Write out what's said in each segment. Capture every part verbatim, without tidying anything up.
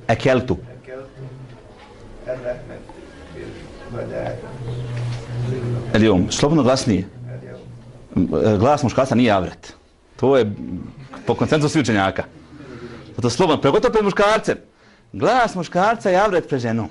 Ekeltu. Eljom, slobodno glasnije. Glas muškarca nije avret. To je po konsenzusu učenjaka. To slobodno, pregotovo pred muškarcem. Glas muškarca je avret pred ženom.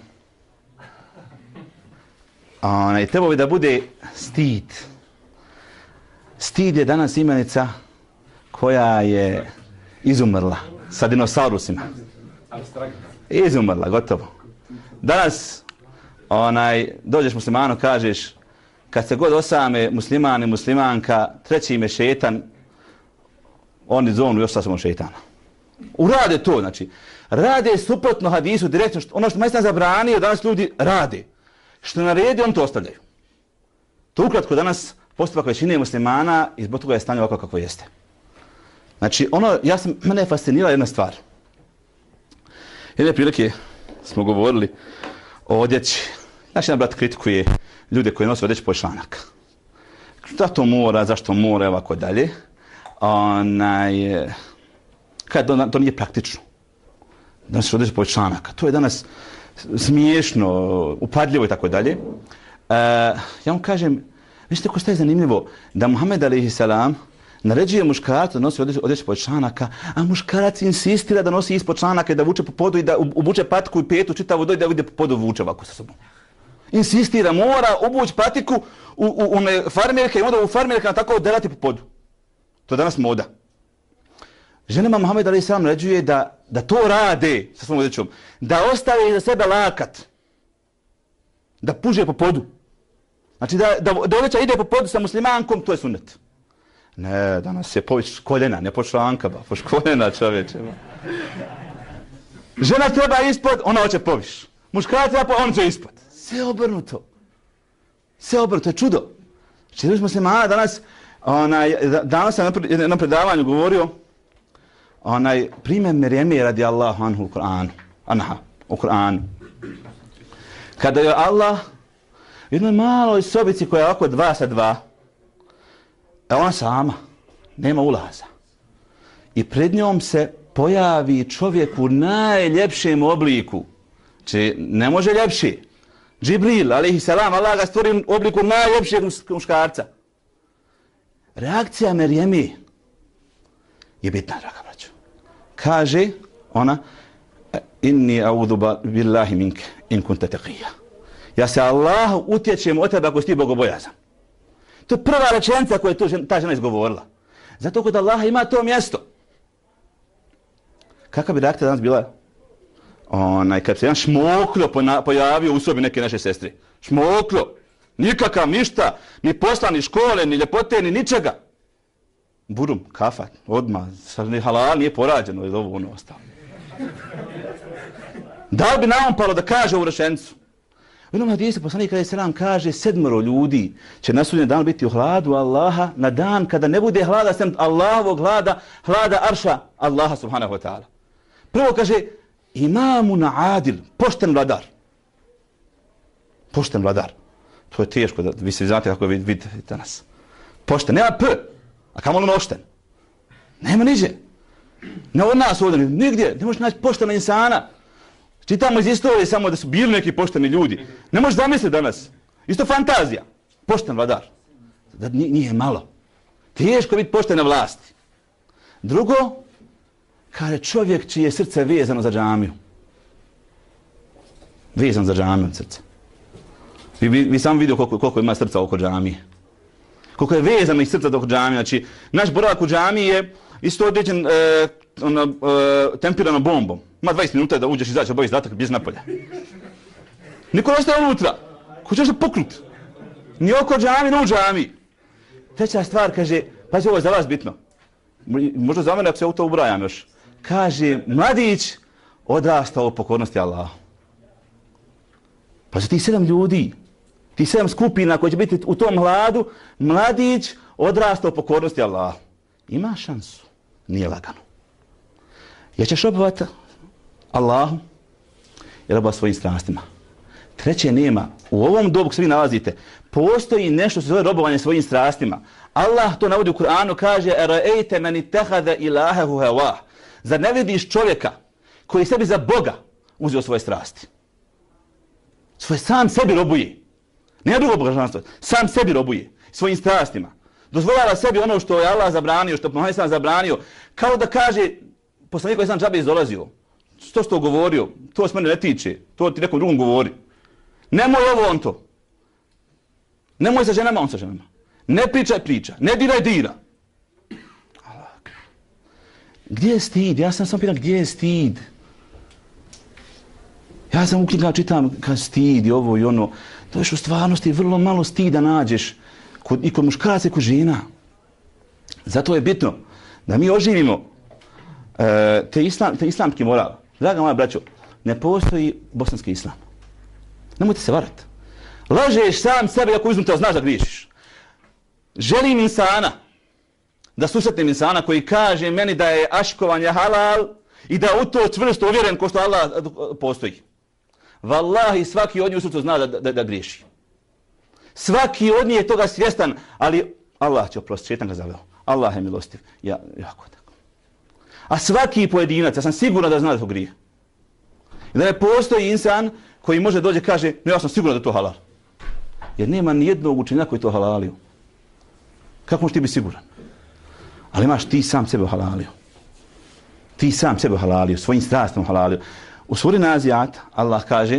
I trebao bi da bude stid. Stid je danas imenica koja je izumrla sa dinosaurusima. Izumrla, gotovo. Danas onaj, dođeš muslimanu, kažeš kad se god osame musliman i muslimanka, treći im je šetan, oni zovnu još sasvom šetana. Urade to, znači. Rade suprotno hadisu, direktno, što, ono što majstan zabranio, danas ljudi rade. Što naredi, on to ostavljaju. To ukratko danas postupak većine muslimana i zbog toga je stanje ovako kako jeste. Znači, ono, ja sam, mene je fascinirala jedna stvar. Jedne prilike smo govorili o odjeći. Znači, jedan brat kritikuje ljude koji nose odjeći po članak. Šta to mora, zašto mora, ovako dalje. Onaj, kad to, to nije praktično. Da nosiš odjeći po članaka. To je danas smiješno, upadljivo i tako dalje. E, ja vam kažem, vidite ko staje zanimljivo, da Muhammed alejhi selam naređuje muškarcu da nosi odjeću pod članaka, a muškarac insistira da nosi ispod članaka i da vuče po podu i da obuče patiku i petu čitavu doj da ide po podu vuče ovako sa sobom. Insistira, mora obući patiku u, u one farmerke i onda u farmerke tako odelati po podu. To je danas moda. Ženama Muhammed alejhi selam naređuje da, da to rade sa svom odjećom, da ostave iza sebe lakat, da puže po podu. Znači da, da, da odjeća ide po podu sa muslimankom, to je sunnet. Ne, danas je poviš koljena, ne po članka, ba, po koljena čovječe. Ba. Žena treba ispod, ona hoće poviš. Muškarac treba po, on će ispod. Sve obrnuto. Sve obrnuto, to je čudo. Znači, muslimana danas, onaj, danas sam na jednom predavanju govorio, onaj, primjer Merjeme radi Allahu anhu u Kur'anu. Anha, u Kur'anu. Kada je Allah u jednoj maloj sobici koja je oko dva sa dva, a ona sama, nema ulaza. I pred njom se pojavi čovjek u najljepšem obliku. Či ne može ljepši. Džibril, alejhi selam, Allah ga stvori u obliku najljepšeg muškarca. Reakcija Merjeme je bitna, draga braćo. Kaže ona, inni a'udhu billahi minke in kunta taqiyya. Ja se Allahu utječem od tebe ako si ti bogobojazan. To je prva rečenica koju je ta žena izgovorila. Zato kod Allaha ima to mjesto. Kakva bi reakcija danas bila? Onaj, kad se jedan šmoklo pojavio u sobi neke naše sestre. Šmoklo. Nikakav, ništa. Ni posla, ni škole, ni ljepote, ni ničega. Burum, kafa, odmah. Ni halal, nije porađeno. Je ovo ono ostalo. Da li bi nam palo da kaže ovu rečenicu? U jednom hadisu poslanik alejhi selam kaže sedmoro ljudi će na sudnjem danu biti u hladu Allaha na dan kada ne bude hlada sem Allahovog hlada, hlada arša Allaha subhanahu wa ta'ala. Prvo kaže imamun adil, pošten vladar. Pošten vladar. To je teško da vi se znate kako vidite danas. Pošten, nema p, a kamo ono ošten. Nema niđe. Ne od nas ovdje, nigdje, ne možeš naći poštena insana. Čitamo iz istorije samo da su bili neki pošteni ljudi. Ne možeš zamisliti danas. Isto fantazija. Pošten vladar. Da nije malo. Teško biti pošten na vlasti. Drugo, kaže čovjek čije srce je vezano za džamiju. Vezan za džamiju srce. Vi, vi, vi sam vidio koliko, koliko ima srca oko džamije. Koliko je vezano i srca oko džamije. Znači, naš boravak u džamiji je isto određen e, ona, e, tempiranom bombom. Ima dvadeset minuta da uđeš, izaći, obaviš zadatak, bježi napolje. Niko ne ostaje unutra. Ko ćeš da puknut? Ni oko džami, ni u džami. Treća stvar, kaže, pazi, ovo je za vas bitno. Možda za mene ako se u to ubrajam još. Kaže, mladić odrastao u pokornosti Allahu. Pa za tih sedam ljudi, tih sedam skupina koji će biti u tom hladu, mladić odrastao u pokornosti Allahu. Ima šansu. Nije lagano. Ja ćeš robovati Allahu i robovati svojim strastima. Treće nema. U ovom dobu se vi nalazite, postoji nešto što se zove robovanje svojim strastima. Allah to navodi u Kur'anu, kaže Ara'ejte meni tehada ilahehu hevah. Zar ne vidiš čovjeka koji sebi za Boga uzeo svoje strasti. Svoje sam sebi robuje. Ne drugo božanstvo, sam sebi robuje. Svojim strastima. Dozvoljava sebi ono što je Allah zabranio, što je Muhammed sam zabranio. Kao da kaže, poslanik koji sam džabe izdolazio. To što govorio, to s mene ne tiče. To ti nekom drugom govori. Nemoj ovo on to. Nemoj sa ženama, on sa ženama. Ne pričaj priča, ne diraj dira. Gdje je stid? Ja sam samo pitan gdje je stid? Ja sam u knjigama čitam kad stid i ovo i ono. To je u stvarnosti vrlo malo stida nađeš kod, i kod muškaraca i kod žena. Zato je bitno da mi oživimo e, te, islam, te islamski moral. Draga moja braćo, ne postoji bosanski islam. Nemojte se varati. Lažeš sam sebe ako iznutra znaš da griješiš. Želim insana, da susretnem insana koji kaže meni da je aškovanje halal i da u to čvrsto uvjeren ko što Allah postoji. Wallahi svaki od njih sutra zna da, da, da griješi. Svaki od njih je toga svjestan, ali Allah će oprostiti, šetan ga zaveo. Allah je milostiv. Ja, jako tako. A svaki pojedinac, ja sam siguran da zna da to grije. I da ne postoji insan koji može dođe i kaže, no ja sam siguran da to halal. Jer nema ni jednog učenjaka koji to halalio. Kako možeš ti biti siguran? Ali imaš ti sam sebe halalio. Ti sam sebe halalio, svojim strastom halalio. U suri Nazijat Allah kaže,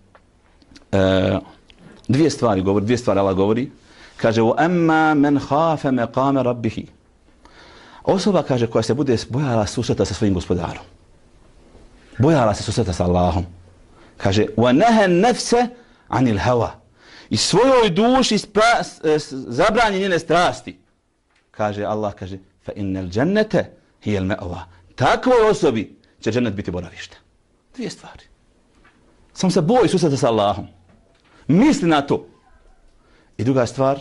e, dvije stvari govori, dvije stvari Allah govori. Kaže, وَأَمَّا مَنْ خَافَ مَقَامَ رَبِّهِ. Osoba, kaže, koja se bude bojala susreta sa svojim gospodarom. Bojala se susreta sa Allahom. Kaže, وَنَهَا النَّفْسَ عَنِ الْهَوَى. I svojoj duši spra, zabranje njene strasti. Kaže Allah, kaže, فَإِنَّ الْجَنَّةَ هِيَ الْمَأْوَى. Takvoj osobi će džennet biti boravište. Dvije stvari. Samo se boj susreta sa Allahom. Misli na to. I druga stvar,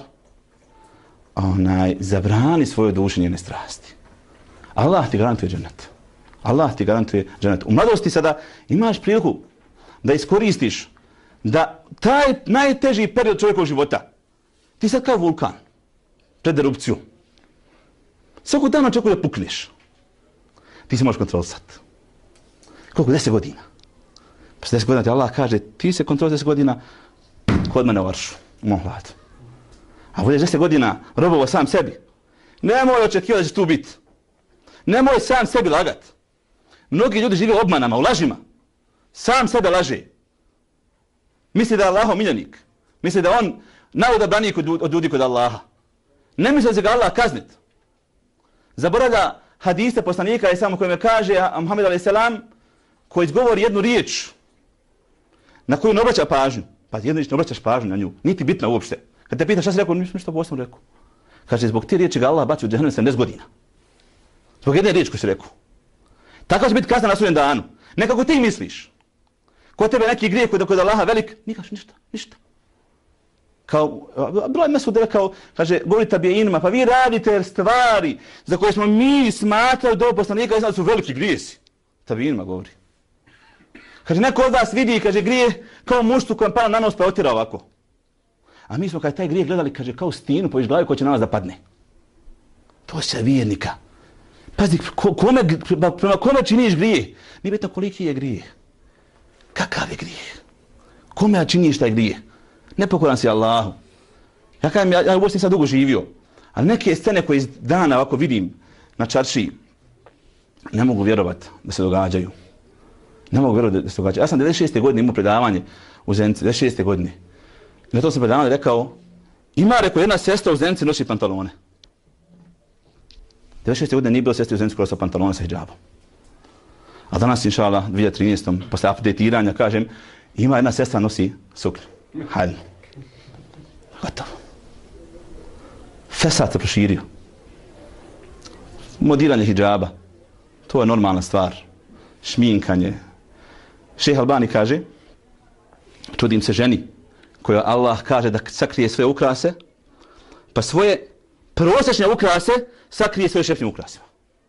onaj, zabrani svojoj duši njene strasti. Allah ti garantuje džennet. Allah ti garantuje džennet. U mladosti sada imaš priliku da iskoristiš da taj najteži period čovjekovog života, ti sad kao vulkan, pred erupciju. Svakog dana očekuje da pukneš. Ti se možeš kontrolisati. Koliko? Deset godina. Pa deset godina ti Allah kaže, ti se kontroliš deset godina kod mene u aršu, u mom hladu. A budeš deset godina robovo sam sebi. Nemoj očekivati da će tu biti. Nemoj sam sebi lagat. Mnogi ljudi žive u obmanama, u lažima. Sam sebe laže. Misli da je Allahov miljenik. Misli da on najodabraniji od ljudi kod Allaha. Ne misli da će ga Allah kaznit. Zaboravlja hadise poslanika i samo kojima kaže Muhammed alejhi selam koji izgovori jednu riječ na koju ne obraća pažnju. Pa jednu riječ ne obraćaš pažnju na nju. Niti bitna uopšte. Kad te pita šta si rekao, nisam ništa posebno rekao. Kaže, zbog te riječi ga Allah baci u džehennem sedamdeset godina. Zbog jedne riječi koju si rekao. Tako će biti kazna na sudnjem danu. Ne kako ti misliš. Kod tebe neki grijeh koji je kod Allaha velik, nikaš ništa, ništa. Kao, broj Mesud rekao, kaže, govori tabijinima, pa vi radite stvari za koje smo mi smatrali do poslanika i znali su veliki grijesi. Tabijinima govori. Kaže, neko od vas vidi, kaže, grijeh kao muštu kojem pala na nos pa otira ovako. A mi smo kada taj grijeh gledali, kaže, kao stinu po glavi koja će na nas da padne. To se vjernika. Pazi, ko, kome, prema kome činiš grijeh? Nije bitno koliki je grijeh. Kakav je grijeh? Kome ja činiš taj grijeh? Nepokoran si Allahu. Ja kažem, ja, ja u Bosni sam dugo živio. Ali neke scene koje iz dana ovako vidim na čaršiji, ne mogu vjerovati da se događaju. Ne mogu vjerovati da se događaju. Ja sam devedeset šeste godine imao predavanje u Zenici, devedeset šeste godine. I na to sam predavanje rekao, ima, rekao, jedna sestra u Zenici nosi pantalone. devedeset šeste godine nije bilo sestre u Zenici koja sa pantalone sa hidžabom. A danas, inšala, dvije hiljade trinaeste. posle updatiranja, kažem, ima jedna sestra nosi suknju. Hajde. Gotovo. Fesad se proširio. Modiranje hidžaba. To je normalna stvar. Šminkanje. Šejh Albani kaže, čudim se ženi koja Allah kaže da sakrije sve ukrase, pa svoje prosječne ukrase sakrije svoje šefnim ukrasima.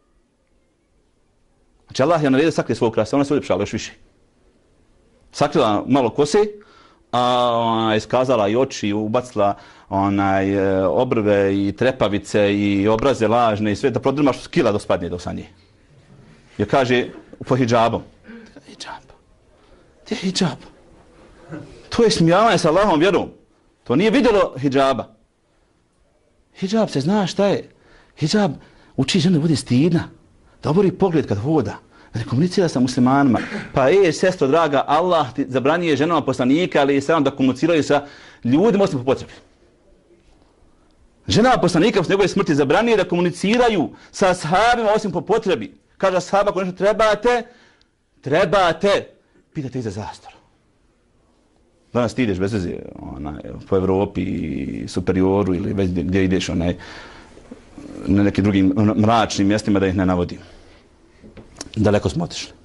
Znači Allah je naredio sakrije svoje ukrase, ona se uljepšala još više. Sakrila malo kose, a iskazala i oči, ubacila onaj, obrve i trepavice i obraze lažne i sve, da prodrmaš kila do spadnje do sa nje. Jer kaže, po hidžabom. Hidžab. Gdje je hidžab? To je smijavanje sa Allahom vjerom. To nije vidjelo hidžaba. Hidžab se zna šta je. Hidžab uči ženu da bude stidna. Da obori pogled kad hoda. Da ne komunicira sa muslimanima. Pa je, sestro draga, Allah ti zabranije ženama poslanika, ali i sam da komuniciraju sa ljudima osim po potrebi. Ženama poslanika posle njegove smrti zabranije da komuniciraju sa ashabima osim po potrebi. Kaže ashaba, ako nešto trebate, trebate, pitate ih za zastor. Danas ti ideš bez veze po Evropi i Superioru ili već gdje ideš onaj, na nekim drugim mračnim mjestima da ih ne navodim. Daleko smo otišli.